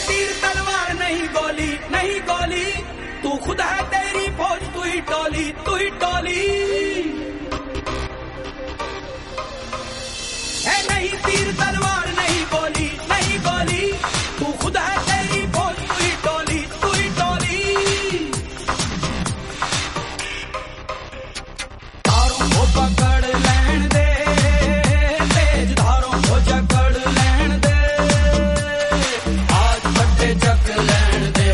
तीर तलवार नहीं गोली, नहीं गोली, तू खुद है तेरी फौज, तू ही टोली, तू ही टोली। है नहीं तीर तलवार नहीं गोली, नहीं गोली, तू खुद है तेरी फौज, तू ही टोली, तू ही टोली। धारों को पकड़ लेन दे, तेज धारों को जकड़ लेन दे, आज फटे चक लेन दे।